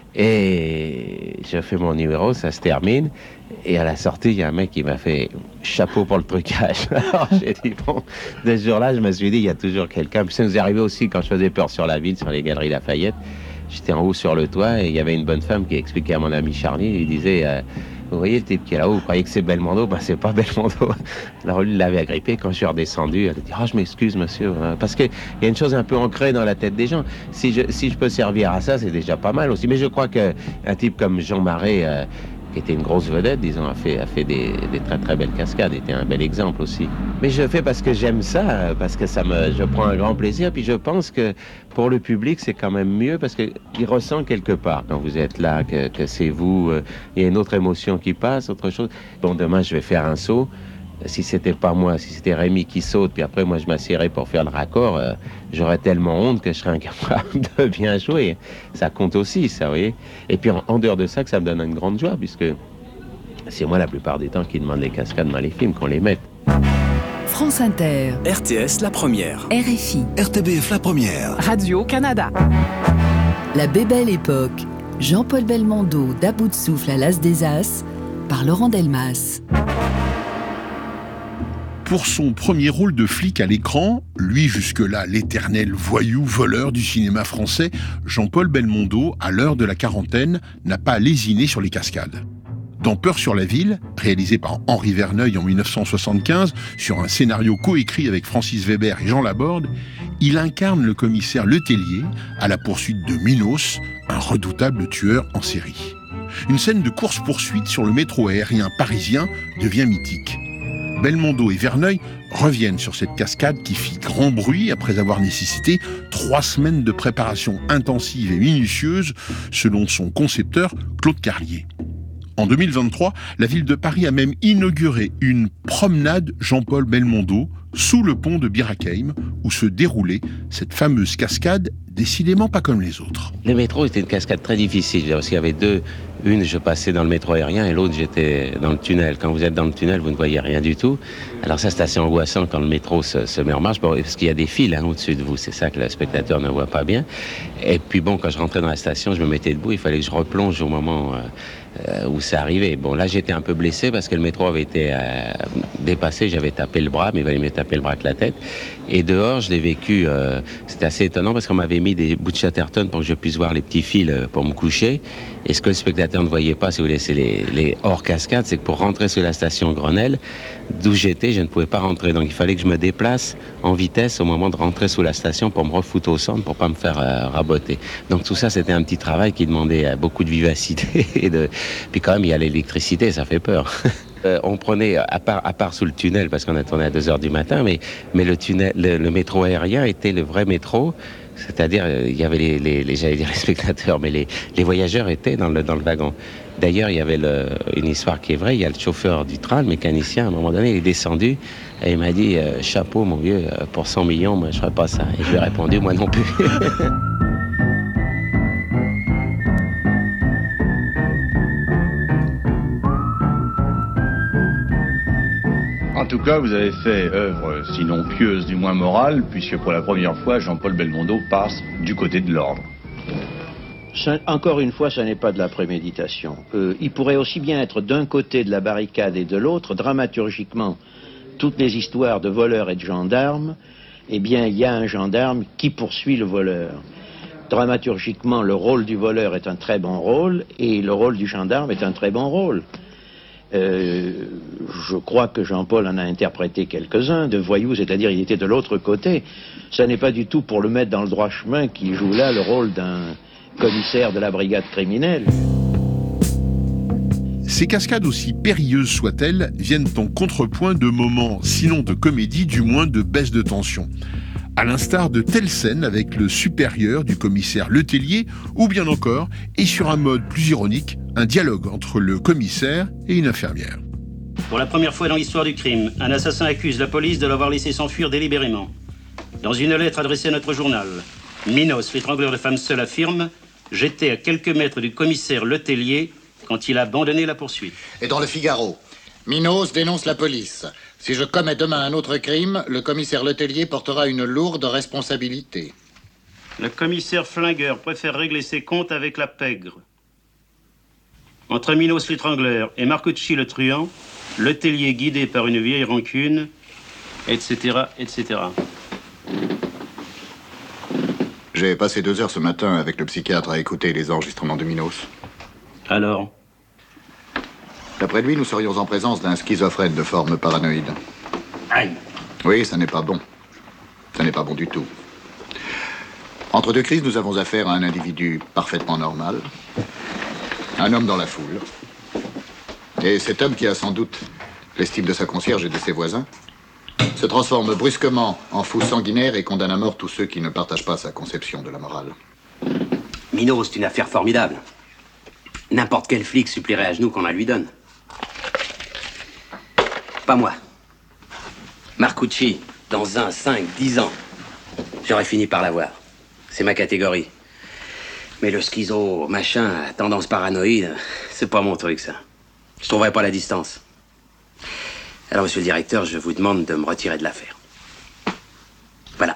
Et je fais mon numéro, ça se termine. Et à la sortie, il y a un mec qui m'a fait chapeau pour le trucage. Alors j'ai dit, bon, de ce jour-là, je me suis dit, il y a toujours quelqu'un. Puis ça nous est arrivé aussi quand je faisais peur sur la ville, sur les galeries Lafayette. J'étais en haut sur le toit et il y avait une bonne femme qui expliquait à mon ami Charlie, il disait, euh, vous voyez le type qui est là-haut, vous croyez que c'est Belmondo? Ben c'est pas Belmondo. Alors lui, il l'avait agrippé. Quand je suis redescendu, elle a dit, oh, je m'excuse monsieur. Parce qu'il y a une chose un peu ancrée dans la tête des gens. Si je, si je peux servir à ça, c'est déjà pas mal aussi. Mais je crois qu'un type comme Jean Marais, euh, qui était une grosse vedette, disons, a fait, a fait des, des très très belles cascades, était un bel exemple aussi. Mais je fais parce que j'aime ça, parce que ça me, je prends un grand plaisir, puis je pense que pour le public, c'est quand même mieux, parce qu'il ressent quelque part, quand vous êtes là, que, que c'est vous, euh, il y a une autre émotion qui passe, autre chose. Bon, demain, je vais faire un saut. Si c'était pas moi, si c'était Rémi qui saute, puis après moi je m'assierais pour faire le raccord, euh, j'aurais tellement honte que je serais incapable de bien jouer. Ça compte aussi, ça, vous voyez. Et puis en, en dehors de ça, que ça me donne une grande joie, puisque c'est moi la plupart des temps qui demande les cascades dans les films, qu'on les mette. France Inter. R T S La Première. R F I. R T B F La Première. Radio-Canada. La Bébelle Époque. Jean-Paul Belmondo d'À bout de souffle à l'As des As par Laurent Delmas. Pour son premier rôle de flic à l'écran, lui jusque-là l'éternel voyou voleur du cinéma français, Jean-Paul Belmondo, à l'heure de la quarantaine, n'a pas lésiné sur les cascades. Dans Peur sur la ville, réalisé par Henri Verneuil en mille neuf cent soixante-quinze, sur un scénario coécrit avec Francis Weber et Jean Laborde, il incarne le commissaire Letellier à la poursuite de Minos, un redoutable tueur en série. Une scène de course-poursuite sur le métro aérien parisien devient mythique. Belmondo et Verneuil reviennent sur cette cascade qui fit grand bruit après avoir nécessité trois semaines de préparation intensive et minutieuse, selon son concepteur Claude Carlier. En deux mille vingt-trois, la ville de Paris a même inauguré une promenade Jean-Paul Belmondo sous le pont de Bir Hakeim, où se déroulait cette fameuse cascade, décidément pas comme les autres. Le métro était une cascade très difficile, parce qu'il y avait deux. Une, je passais dans le métro aérien, et l'autre, j'étais dans le tunnel. Quand vous êtes dans le tunnel, vous ne voyez rien du tout. Alors ça, c'est assez angoissant quand le métro se, se met en marche, parce qu'il y a des fils hein, au-dessus de vous. C'est ça que le spectateur ne voit pas bien. Et puis bon, quand je rentrais dans la station, je me mettais debout. Il fallait que je replonge au moment euh, euh, où ça arrivait. Bon, là, j'étais un peu blessé, parce que le métro avait été euh, dépassé. J'avais tapé le bras, mais il valait mieux taper le bras que la tête. Et dehors, je l'ai vécu, euh, c'était assez étonnant, parce qu'on m'avait mis des bouts de Chatterton pour que je puisse voir les petits fils euh, pour me coucher. Et ce que le spectateur ne voyait pas, si vous laissez les, les hors cascades, c'est que pour rentrer sur la station Grenelle, d'où j'étais, je ne pouvais pas rentrer. Donc il fallait que je me déplace en vitesse au moment de rentrer sous la station pour me refoutre au centre, pour pas me faire euh, raboter. Donc tout ça, c'était un petit travail qui demandait euh, beaucoup de vivacité. Et de... Puis quand même, il y a l'électricité, ça fait peur. Euh, on prenait, à part, à part sous le tunnel, parce qu'on a tourné à deux heures du matin, mais, mais le, tunnel, le, le métro aérien était le vrai métro. C'est-à-dire, il y avait les, les, les, j'allais dire les spectateurs, mais les, les voyageurs étaient dans le, dans le wagon. D'ailleurs, il y avait le, une histoire qui est vraie. Il y a le chauffeur du train, le mécanicien, à un moment donné, il est descendu et il m'a dit euh, « Chapeau, mon vieux, pour cent millions, moi, je ne ferais pas ça. » Et je lui ai répondu « Moi non plus. » En tout cas, vous avez fait œuvre, sinon pieuse, du moins morale, puisque pour la première fois, Jean-Paul Belmondo passe du côté de l'ordre. Ça, encore une fois, ça n'est pas de la préméditation. Euh, il pourrait aussi bien être d'un côté de la barricade et de l'autre, dramaturgiquement, toutes les histoires de voleurs et de gendarmes, eh bien, il y a un gendarme qui poursuit le voleur. Dramaturgiquement, le rôle du voleur est un très bon rôle, et le rôle du gendarme est un très bon rôle. Euh, je crois que Jean-Paul en a interprété quelques-uns de voyous, c'est-à-dire il était de l'autre côté. Ça n'est pas du tout pour le mettre dans le droit chemin qu'il joue là le rôle d'un commissaire de la brigade criminelle. Ces cascades, aussi périlleuses soient-elles, viennent en contrepoint de moments, sinon de comédie, du moins de baisse de tension. À l'instar de telles scènes avec le supérieur du commissaire Letellier, ou bien encore, et sur un mode plus ironique, un dialogue entre le commissaire et une infirmière. Pour la première fois dans l'histoire du crime, un assassin accuse la police de l'avoir laissé s'enfuir délibérément. Dans une lettre adressée à notre journal, Minos, l'étrangleur de femmes seul, affirme « J'étais à quelques mètres du commissaire Letellier quand il a abandonné la poursuite. » Et dans le Figaro, Minos dénonce la police. Si je commets demain un autre crime, le commissaire Letellier portera une lourde responsabilité. Le commissaire Flingueur préfère régler ses comptes avec la pègre. Entre Minos l'étrangleur et Marcucci le truand, Letellier guidé par une vieille rancune, et cetera, et cetera. J'ai passé deux heures ce matin avec le psychiatre à écouter les enregistrements de Minos. Alors? D'après lui, nous serions en présence d'un schizophrène de forme paranoïde. Aïe! Oui, ça n'est pas bon. Ça n'est pas bon du tout. Entre deux crises, nous avons affaire à un individu parfaitement normal. Un homme dans la foule. Et cet homme qui a sans doute l'estime de sa concierge et de ses voisins se transforme brusquement en fou sanguinaire et condamne à mort tous ceux qui ne partagent pas sa conception de la morale. Minos, c'est une affaire formidable. N'importe quel flic supplierait à genoux qu'on la lui donne. Pas moi. Marcucci, dans un, cinq, dix ans, j'aurais fini par l'avoir. C'est ma catégorie. Mais le schizo, machin, tendance paranoïde, c'est pas mon truc, ça. Je trouverai pas la distance. Alors, monsieur le directeur, je vous demande de me retirer de l'affaire. Voilà.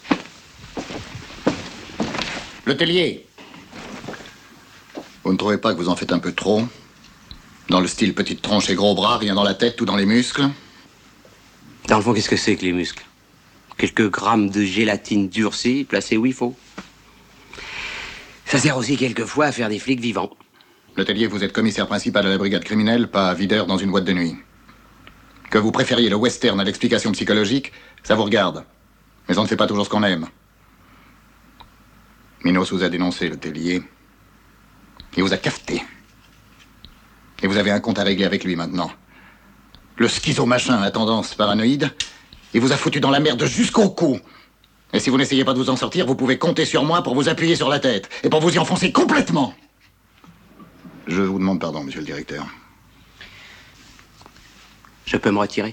Letellier, vous ne trouvez pas que vous en faites un peu trop? Dans le style petite tronche et gros bras, rien dans la tête, tout dans les muscles? Dans le fond, qu'est-ce que c'est que les muscles? Quelques grammes de gélatine durcie placés où il faut. Ça sert aussi quelquefois à faire des flics vivants. Letellier, vous êtes commissaire principal de la brigade criminelle, pas videur dans une boîte de nuit. Que vous préfériez le western à l'explication psychologique, ça vous regarde. Mais on ne fait pas toujours ce qu'on aime. Minos vous a dénoncé, Letellier. Il vous a cafeté. Et vous avez un compte à régler avec lui maintenant. Le schizo-machin à tendance paranoïde, il vous a foutu dans la merde jusqu'au cou. Et si vous n'essayez pas de vous en sortir, vous pouvez compter sur moi pour vous appuyer sur la tête et pour vous y enfoncer complètement. Je vous demande pardon, monsieur le directeur. Je peux me retirer?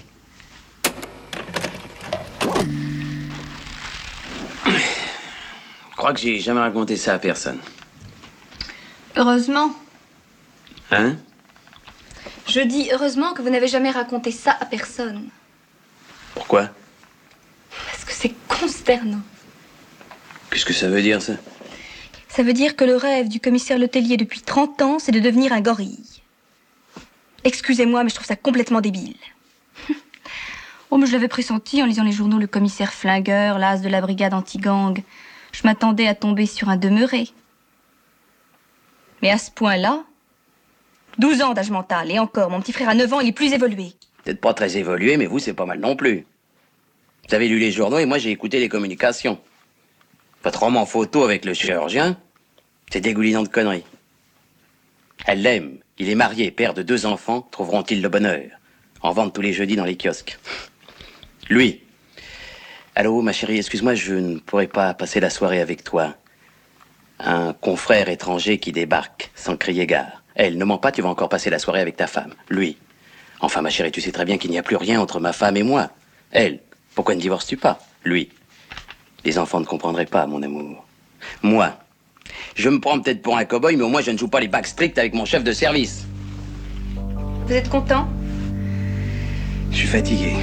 Je crois que j'ai jamais raconté ça à personne. Heureusement. Hein? Je dis heureusement que vous n'avez jamais raconté ça à personne. Pourquoi? Parce que c'est consternant. Qu'est-ce que ça veut dire, ça? Ça veut dire que le rêve du commissaire Letellier depuis trente ans, c'est de devenir un gorille. Excusez-moi, mais je trouve ça complètement débile. Oh, mais je l'avais pressenti en lisant les journaux Le Commissaire Flingueur, l'as de la brigade anti-gang. Je m'attendais à tomber sur un demeuré. Mais à ce point-là, douze ans d'âge mental, et encore, mon petit frère a neuf ans, il est plus évolué. Peut-être pas très évolué, mais vous, c'est pas mal non plus. Vous avez lu les journaux et moi, j'ai écouté les communications. Votre roman photo avec le chirurgien, c'est dégoulinant de conneries. Elle l'aime, il est marié, père de deux enfants, trouveront-ils le bonheur? En vente tous les jeudis dans les kiosques. Lui. Allô, ma chérie, excuse-moi, je ne pourrais pas passer la soirée avec toi. Un confrère étranger qui débarque, sans crier gare. Elle, ne mens pas, tu vas encore passer la soirée avec ta femme. Lui. Enfin, ma chérie, tu sais très bien qu'il n'y a plus rien entre ma femme et moi. Elle, pourquoi ne divorces-tu pas? Lui. Les enfants ne comprendraient pas, mon amour. Moi. Je me prends peut-être pour un cow-boy, mais au moins je ne joue pas les bacs stricts avec mon chef de service. Vous êtes content? Je suis fatigué.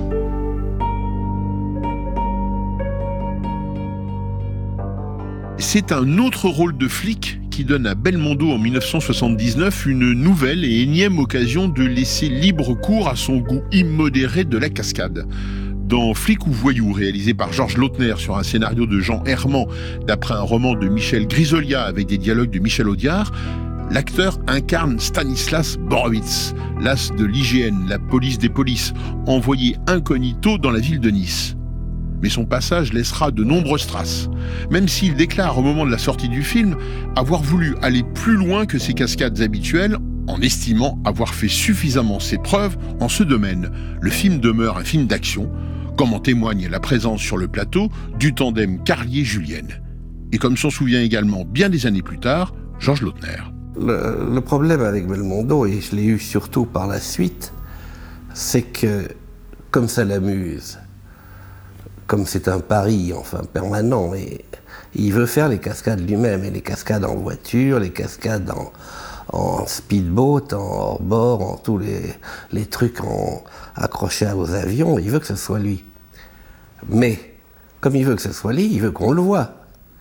C'est un autre rôle de flic qui donne à Belmondo en mille neuf cent soixante-dix-neuf une nouvelle et énième occasion de laisser libre cours à son goût immodéré de la cascade. Dans Flic ou Voyou, réalisé par Georges Lautner sur un scénario de Jean Herman, d'après un roman de Michel Grisolia avec des dialogues de Michel Audiard, l'acteur incarne Stanislas Borowitz, l'as de l'I G N, la police des polices, envoyé incognito dans la ville de Nice. Mais son passage laissera de nombreuses traces, même s'il déclare au moment de la sortie du film avoir voulu aller plus loin que ses cascades habituelles, en estimant avoir fait suffisamment ses preuves en ce domaine. Le film demeure un film d'action, comme en témoigne la présence sur le plateau du tandem Carlier-Julienne. Et comme s'en souvient également bien des années plus tard, Georges Lautner. Le, le problème avec Belmondo, et je l'ai eu surtout par la suite, c'est que, comme ça l'amuse, comme c'est un pari, enfin, permanent, et il veut faire les cascades lui-même, et les cascades en voiture, les cascades en, en speedboat, en hors-bord, en tous les, les trucs en, accrochés aux avions, il veut que ce soit lui. Mais, comme il veut que ce soit lui, il veut qu'on le voie.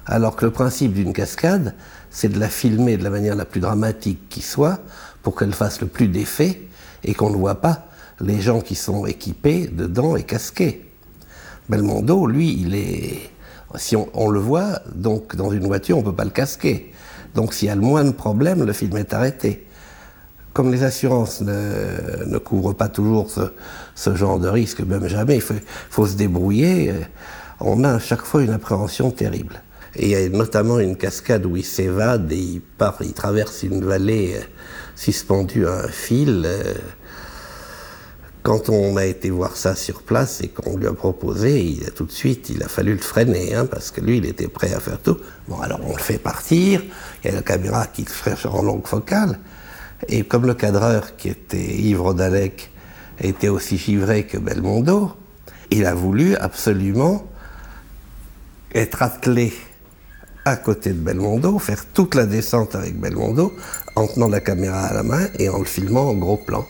Alors que le principe d'une cascade, c'est de la filmer de la manière la plus dramatique qui soit, pour qu'elle fasse le plus d'effet, et qu'on ne voit pas les gens qui sont équipés dedans et casqués. Belmondo, lui, il est... Si on, on le voit, donc dans une voiture, on ne peut pas le casquer. Donc s'il y a le moins de problèmes, le film est arrêté. Comme les assurances ne, ne couvrent pas toujours ce, ce genre de risque, même jamais, il faut, faut se débrouiller, on a à chaque fois une appréhension terrible. Et il y a notamment une cascade où il s'évade et il part, il traverse une vallée suspendue à un fil. Quand on a été voir ça sur place et qu'on lui a proposé, il a, tout de suite, il a fallu le freiner, hein, parce que lui, il était prêt à faire tout. Bon, alors on le fait partir, il y a la caméra qui le fait en longue focale, et comme le cadreur, qui était Yves Rodalec, était aussi givré que Belmondo, il a voulu absolument être attelé à côté de Belmondo, faire toute la descente avec Belmondo, en tenant la caméra à la main et en le filmant en gros plan.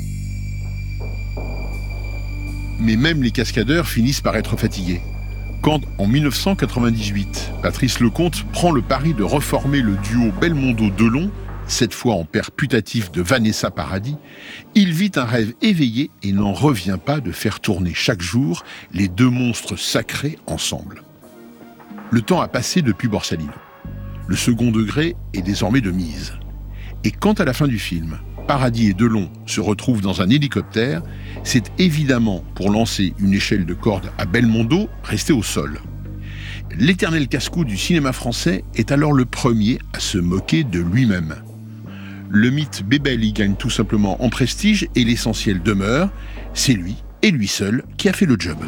Mais même les cascadeurs finissent par être fatigués. Quand, en mille neuf cent quatre-vingt-dix-huit, Patrice Lecomte prend le pari de reformer le duo Belmondo-Delon, cette fois en père putatif de Vanessa Paradis, il vit un rêve éveillé et n'en revient pas de faire tourner chaque jour les deux monstres sacrés ensemble. Le temps a passé depuis Borsalino. Le second degré est désormais de mise. Et quand à la fin du film, Paradis et Delon se retrouvent dans un hélicoptère, c'est évidemment pour lancer une échelle de corde à Belmondo resté au sol. L'éternel casse-cou du cinéma français est alors le premier à se moquer de lui-même. Le mythe Bébel y gagne tout simplement en prestige et l'essentiel demeure, c'est lui et lui seul qui a fait le job.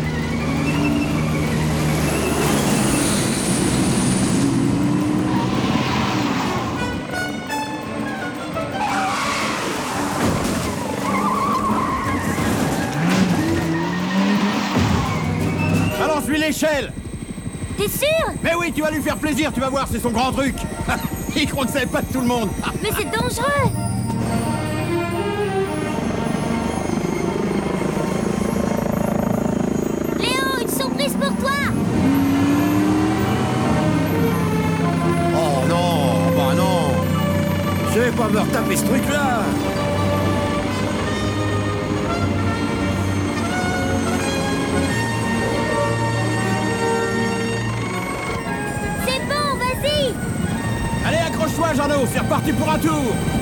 L'échelle. T'es sûr? Mais oui, tu vas lui faire plaisir, tu vas voir, c'est son grand truc. Il croit que ça n'est pas de tout le monde. Mais c'est dangereux. Léo, une surprise pour toi. Oh non, bah non. Je vais pas me retaper ce truc-là. Accroche-toi, Jeannot, c'est reparti pour un tour.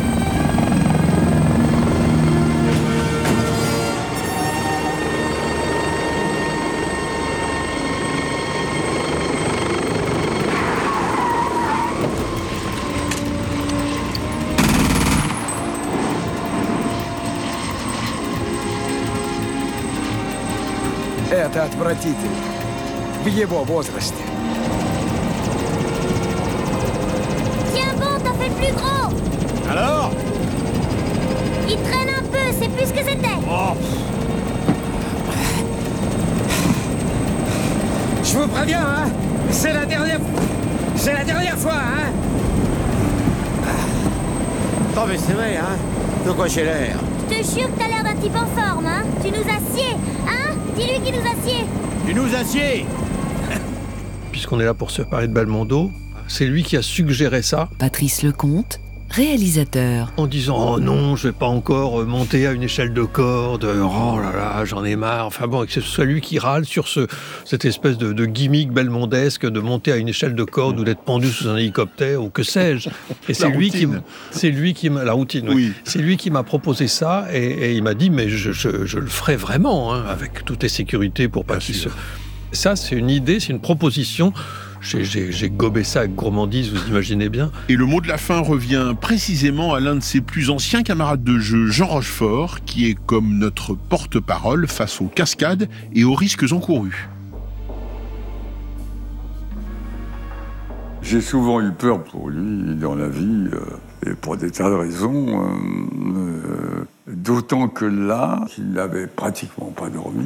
Это отвратительно. В его возрасте. Plus gros. Alors? Il traîne un peu, c'est plus ce que c'était. Oh. Je vous préviens, hein. C'est la dernière... C'est la dernière fois, hein. Non mais c'est vrai, hein. De quoi j'ai l'air? Je te jure que t'as l'air d'un type en forme, hein. Tu nous assieds, hein. Dis-lui qu'il nous assied. Tu nous assieds. Puisqu'on est là pour se parler de Belmondo, c'est lui qui a suggéré ça. Patrice Lecomte, réalisateur. En disant « Oh non, je vais pas encore monter à une échelle de corde. Oh là là, j'en ai marre. » Enfin bon, que ce soit lui qui râle sur ce, cette espèce de, de gimmick belmondesque de monter à une échelle de corde ou d'être pendu sous un hélicoptère ou que sais-je. Et c'est lui, qui, c'est lui qui m'a... La routine, oui. oui. C'est lui qui m'a proposé ça et, et il m'a dit « Mais je, je, je le ferai vraiment, hein, avec toutes les sécurités pour pas qu'il se... » Ça, c'est une idée, c'est une proposition. J'ai, j'ai, j'ai gobé ça avec gourmandise, vous imaginez bien. Et le mot de la fin revient précisément à l'un de ses plus anciens camarades de jeu, Jean Rochefort, qui est comme notre porte-parole face aux cascades et aux risques encourus. J'ai souvent eu peur pour lui dans la vie, euh, et pour des tas de raisons. Euh, euh, d'autant que là, il n'avait pratiquement pas dormi.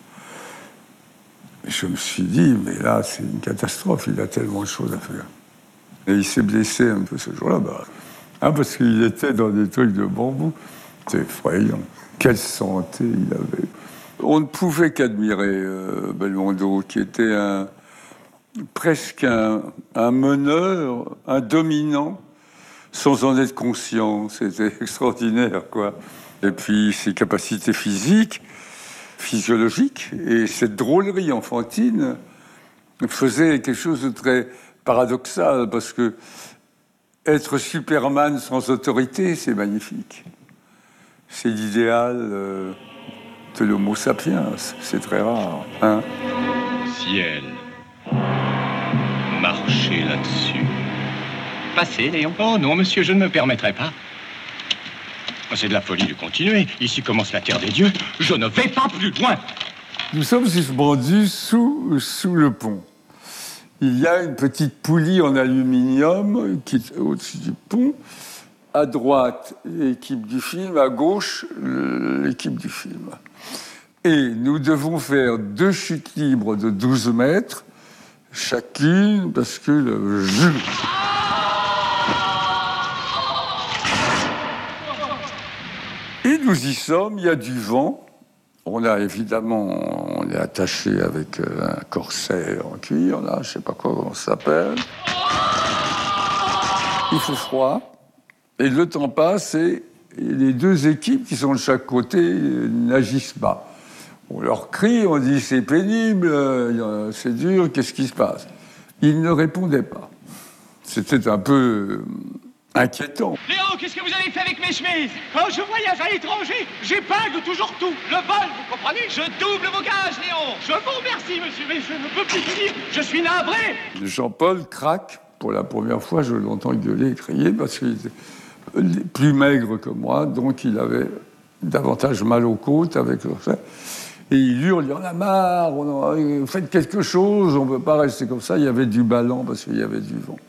Je me suis dit, mais là, c'est une catastrophe, il a tellement de choses à faire. Et il s'est blessé un peu ce jour-là, bah, hein, parce qu'il était dans des trucs de bambou. C'est effrayant. Quelle santé il avait. On ne pouvait qu'admirer euh, Belmondo, qui était un, presque un, un meneur, un dominant, sans en être conscient. C'était extraordinaire, quoi. Et puis ses capacités physiques, physiologiques, et cette drôlerie enfantine faisait quelque chose de très paradoxal, parce que être Superman sans autorité, c'est magnifique. C'est l'idéal euh, de l'homo sapiens, c'est très rare. Hein. Ciel, marchez là-dessus. Passez, Léon. Oh non, monsieur, je ne me permettrai pas. C'est de la folie de continuer. Ici commence la terre des dieux. Je ne vais pas plus loin. Nous sommes suspendus sous, sous le pont. Il y a une petite poulie en aluminium qui est au-dessus du pont. À droite, l'équipe du film. À gauche, l'équipe du film. Et nous devons faire deux chutes libres de douze mètres, chacune, parce que le jeu... Et nous y sommes, il y a du vent. On a évidemment, on est attaché avec un corset en cuir, là, je ne sais pas comment ça s'appelle. Il fait froid. Et le temps passe et les deux équipes qui sont de chaque côté n'agissent pas. On leur crie, on dit c'est pénible, c'est dur, qu'est-ce qui se passe? Ils ne répondaient pas. C'était un peu inquiétant. Léo, qu'est-ce que vous avez fait avec mes chemises? Quand je voyage à l'étranger, j'épingle toujours tout. Le vol, vous comprenez? Je double vos gages, Léon. Je vous remercie, monsieur, mais je ne peux plus dire. Je suis navré. Jean-Paul craque. Pour la première fois, je l'entends gueuler et crier parce qu'il était plus maigre que moi, donc il avait davantage mal aux côtes avec le fait. Et il hurle, il y en a marre, on a, faites quelque chose, on ne peut pas rester comme ça. Il y avait du ballon parce qu'il y avait du vent.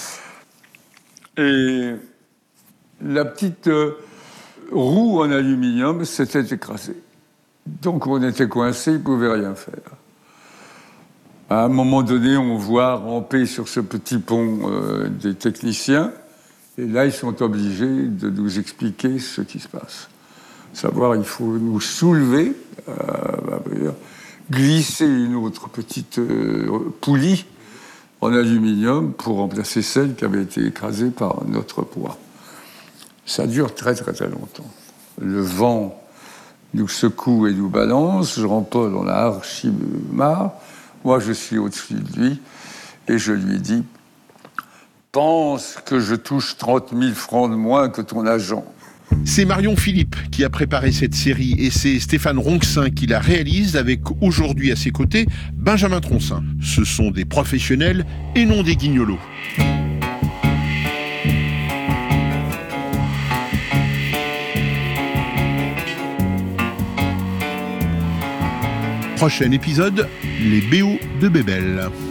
Et la petite euh, roue en aluminium s'était écrasée. Donc on était coincé, il ne pouvait rien faire. À un moment donné, on voit ramper sur ce petit pont euh, des techniciens. Et là, ils sont obligés de nous expliquer ce qui se passe. Savoir, il faut nous soulever, euh, glisser une autre petite euh, poulie en aluminium pour remplacer celle qui avait été écrasée par notre poids. Ça dure très très très longtemps. Le vent nous secoue et nous balance. Jean-Paul en a archi marre. Moi, je suis au-dessus de lui et je lui dis « Pense que je touche trente mille francs de moins que ton agent. » C'est Marion Philippe qui a préparé cette série et c'est Stéphane Ronxin qui la réalise avec aujourd'hui à ses côtés Benjamin Troncin. Ce sont des professionnels et non des guignolos. Prochain épisode, les B O de Bébel.